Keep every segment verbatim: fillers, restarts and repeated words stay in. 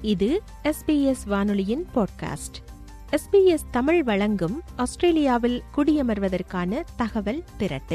இது S B S வானொலியின் podcast. S B S Tamil வழங்கும் ஆஸ்திரேலியாவில் குடியமர்வதற்கான தகவல் திரட்டு.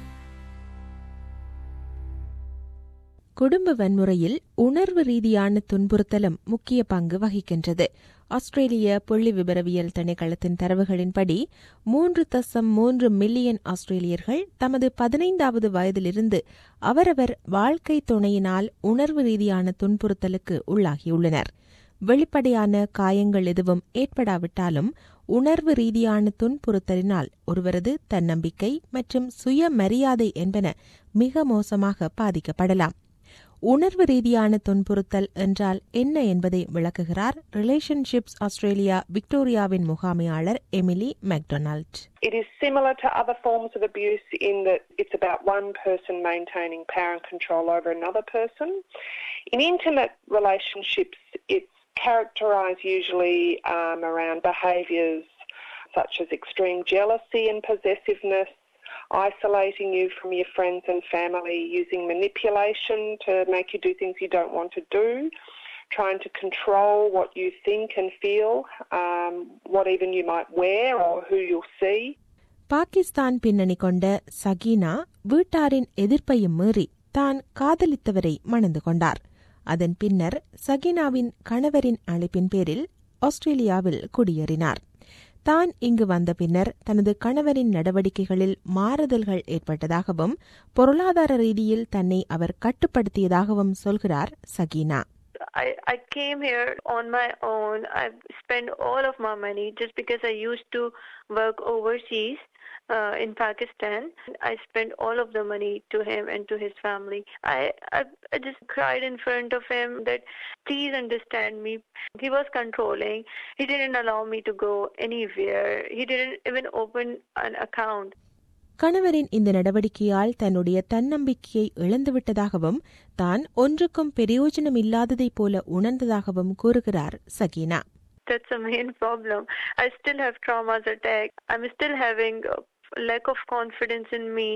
குடும்ப வன்முறையில் உணர்வு ரீதியான துன்புறுத்தலும் முக்கிய பங்கு வகிக்கின்றது. ஆஸ்திரேலிய புள்ளி விபரவியல் திணைக்களத்தின் தரவுகளின்படி மூன்று தசம் மூன்று மில்லியன் ஆஸ்திரேலியர்கள் தமது பதினைந்தாவது வயதிலிருந்து அவரவர் வாழ்க்கை துணையினால் உணர்வு ரீதியான துன்புறுத்தலுக்கு உள்ளாகியுள்ளனர். வெளிப்படையான காயங்கள் எதுவும் ஏற்படாவிட்டாலும் உணர்வு ரீதியான துன்புறுத்தலினால் ஒருவரது தன்னம்பிக்கை மற்றும் சுயமரியாதை என்பன மிக மோசமாக பாதிக்கப்படலாம். உணர்வு ரீதியான துன்புறுத்தல் என்றால் என்ன என்பதை விளக்குகிறார் ரிலேஷன்ஷிப்ஸ் ஆஸ்திரேலியா விக்டோரியாவின் முகாமையாளர் Emily McDonald. It is similar to other forms of abuse in that it's about one person maintaining power and control over another person. In intimate relationships, it's characterised usually um, around behaviours such as extreme jealousy and possessiveness, isolating you from your friends and family, using manipulation to make you do things you don't want to do, trying to control what you think and feel, um, what even you might wear or who you'll see. Pakistan பின்னணி கொண்ட சகீனா வீட்டாரின் எதிர்ப்பையும் மீறி தான் காதலித்தவரை மணந்து கொண்டார். அதன் பின்னர் சகீனாவின் கணவரின் அழைப்பின் பேரில் ஆஸ்திரேலியாவில் குடியேறினார். தான் இங்கு வந்த பின்னர் தனது கணவரின் நடவடிக்கைகளில் மாறுதல்கள் ஏற்பட்டதாகவும் பொருளாதார ரீதியில் தன்னை அவர் கட்டுப்படுத்தியதாகவும் சொல்கிறார் Sakina. I, I came here on my own. I spent all of my money just because I used to work overseas uh, in Pakistan. I spent all of the money to him and to his family. I, I, I just cried in front of him that please understand me. He was controlling. He didn't allow me to go anywhere. He didn't even open an account. கணவரின் இந்த நடவடிக்கையால் தன்னுடைய தன்னம்பிக்கையை இழந்துவிட்டதாகவும் தான் ஒன்றுக்கும் பிரயோஜனம் இல்லாததைப் போல உணர்ந்ததாகவும் கூறுகிறார் Sakina. That's the main problem. I still have traumas attack. I'm still having a lack of confidence in me,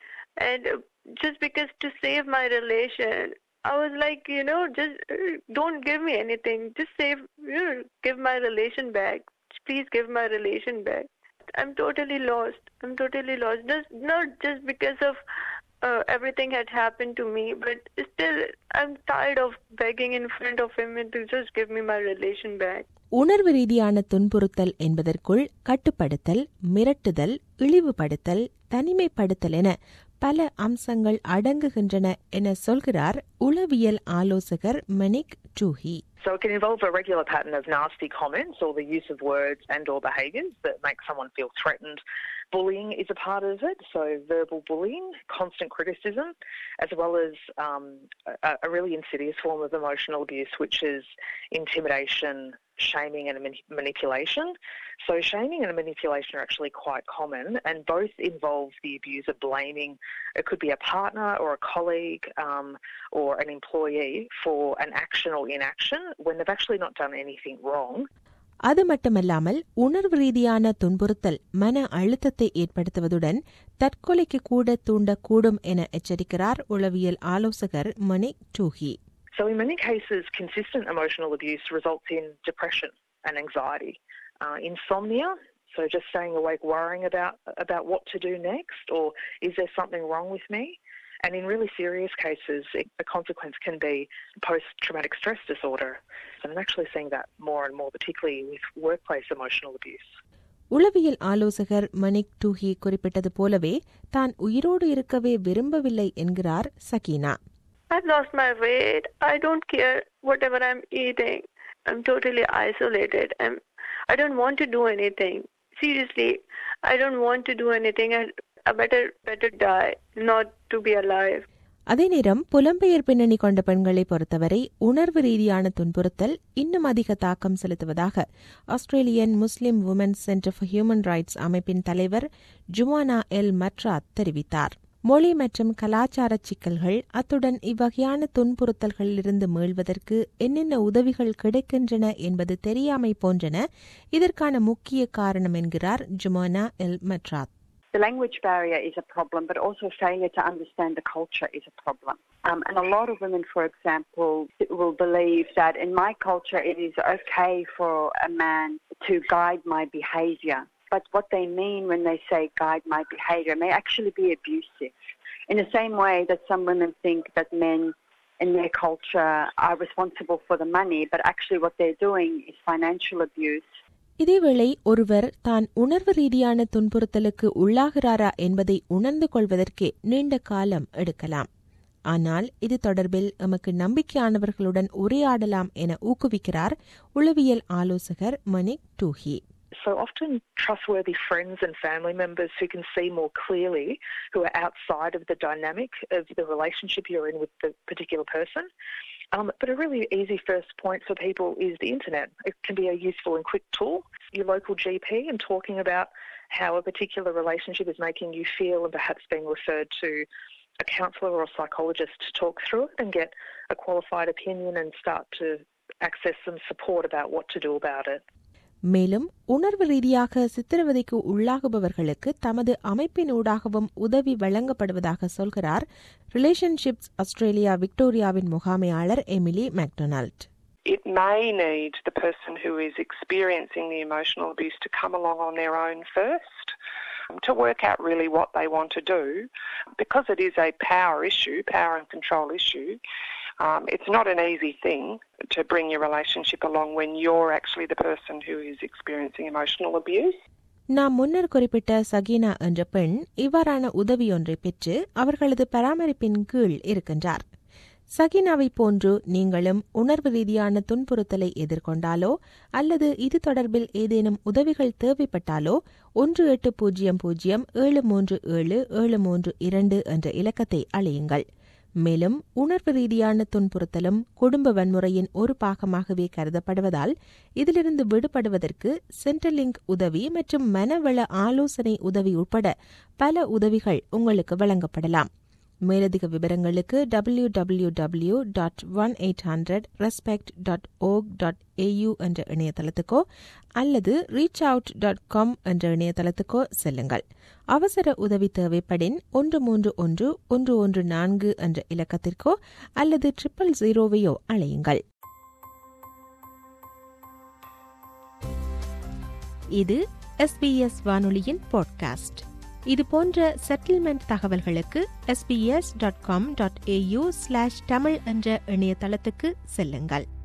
and just because to save my relation, I was like, you know, just don't give me anything. Just save, you know, give my relation back. Please give my relation back. I'm totally lost. I'm totally lost. Just not just because of uh, everything had happened to me, but still I'm tired of begging in front of him to just give me my relation back. உணர்வு ரீதியான துன்புறுத்தல் என்பதற்குள் கட்டுப்படுத்தல், மிரட்டுதல், இழிவுபடுத்தல், தனிமைப்படுத்தல் என பல அம்சங்கள் அடங்குகின்றன என சொல்கிறார் உளவியல் ஆலோசகர் மணிக் டூஹி. So it can involve a regular pattern of nasty comments or the use of words and or behaviours that make someone feel threatened. Bullying is a part of it, so verbal bullying, constant criticism, as well as um, a, a really insidious form of emotional abuse, which is intimidation, shaming and manipulation. So shaming and manipulation are actually quite common, and both involve the abuser blaming, it could be a partner or a colleague um, or an employee for an action or inaction when they've actually not done anything wrong. அது மட்டுமல்லாமல் உணர்வு ரீதியான துன்புறுத்தல் மன அழுத்தத்தை ஏற்படுத்துவதுடன் தற்கொலைக்கு கூட தூண்டக்கூடும் என எச்சரிக்கிறார் உளவியல் ஆலோசகர் மணிக் டூஹி. So in many cases, consistent emotional abuse results in depression and anxiety, uh, insomnia, so just staying awake worrying about about what to do next, or is there something wrong with me? And in really serious cases, it, the consequence can be post-traumatic stress disorder. And I'm actually seeing that more and more, particularly with workplace emotional abuse. உளவியல் ஆலோசகர் மணிக் டூஹி குறிப்பிட்டது போலவே தான் உயிரோடு இருக்கவே விரும்பவில்லை என்கிறார் Sakina. I've lost my weight. I don't care whatever I'm eating. I'm totally isolated. I'm, I don't want to do anything. Seriously, I don't want to do anything. I, I better, better die, not to be alive. அதே நேரம் புலம்பெயர் பின்னணி கொண்ட பெண்களை பொறுத்தவரை உணர்வு ரீதியான துன்புறுத்தல் இன்னும் அதிக தாக்கம் செலுத்துவதாக Australian Muslim women's centre for human rights அமைப்பின் தலைவர் ஜுமானா எல் மட்ராத் தெரிவித்தார். மொழி மற்றும் கலாச்சார சிக்கல்கள், அத்துடன் இவ்வகையான துன்புறுத்தல்களிலிருந்து மீள்வதற்கு என்னென்ன உதவிகள் கிடைக்கின்றன என்பது தெரியாமை போன்றன இதற்கான முக்கிய காரணம் என்கிறார் Joumanah El Matrah. The language barrier is a problem, but also failure to understand the culture is a problem. Um, and a lot of women, for example, will believe that in my culture it is okay for a man to guide my behavior. But what they mean when they say guide my behavior may actually be abusive. In the same way that some women think that men in their culture are responsible for the money, but actually what they're doing is financial abuse. இதேவேளை ஒருவர் தான் உணர்வு ரீதியான துன்புறுத்தலுக்கு உள்ளாகிறாரா என்பதை உணர்ந்து கொள்வதற்கே நீண்ட காலம் எடுக்கலாம். ஆனால் இது தொடர்பில் எமக்கு நம்பிக்கையானவர்களுடன் உரையாடலாம் என ஊக்குவிக்கிறார் உளவியல் ஆலோசகர் மணிக் டூஹி. So often trustworthy friends and family members who can see more clearly, who are outside of the dynamic of the relationship you're in with the particular person. Um, but a really easy first point for people is the internet. It can be a useful and quick tool. Your local G P and talking about how a particular relationship is making you feel and perhaps being referred to a counsellor or a psychologist to talk through it and get a qualified opinion and start to access some support about what to do about it. மேலும் உணர்வு ரீதியாக சித்திரவதைக்கு உள்ளாகுபவர்களுக்கு தமது அமைப்பினூடாகவும் உதவி வழங்கப்படுவதாக சொல்கிறார் relationships Australia விக்டோரியாவின் முகாமையாளர் Emily McDonald. It may need the person who is experiencing the emotional abuse to come along on their own first, to work out really what they want to do, because it is a power issue, power and control issue. Um, it's not an easy thing to bring your relationship along when you're actually the person who is experiencing emotional abuse. நாம் முன்னர் குறிப்பிட்ட சகீனா என்ற பெண் இவ்வாறான உதவியொன்றை பெற்று அவர்களது பராமரிப்பின் கீழ் இருக்கின்றார். சகீனாவை போன்று நீங்களும் உணர்வு ரீதியான துன்புறுத்தலை எதிர்கொண்டாலோ அல்லது இது தொடர்பில் ஏதேனும் உதவிகள் தேவைப்பட்டாலோ ஒன்று எட்டு பூஜ்ஜியம் பூஜ்ஜியம் ஏழு மூன்று ஏழு ஏழு மூன்று இரண்டு என்ற இலக்கத்தை அழையுங்கள். மேலும் உணர்வு ரீதியான துன்புறுத்தலும் குடும்ப வன்முறையின் ஒரு பாகமாகவே கருதப்படுவதால் இதிலிருந்து விடுபடுவதற்கு சென்ட்ரலிங்க் உதவி மற்றும் மனவள ஆலோசனை உதவி உட்பட பல உதவிகள் உங்களுக்கு வழங்கப்படலாம். மேலதிக விவரங்களுக்கு W W W dot one eight hundred respect dot org dot AU என்ற இணையதளத்துக்கோ அல்லது ரீச் அவுட் டாட் காம் என்ற இணையதளத்துக்கோ செல்லுங்கள். அவசர உதவி தேவைப்படின் ஒன்று மூன்று ஒன்று ஒன்று ஒன்று நான்கு என்ற இலக்கத்திற்கோ அல்லது ட்ரிபிள் ஜீரோவையோ அழையுங்கள். இது எஸ்பிஎஸ் வானொலியின் பாட்காஸ்ட். இதுபோன்ற செட்டில்மெண்ட் தகவல்களுக்கு SBS dot com dot AU slash Tamil என்ற இணையதளத்துக்கு செல்லுங்கள்.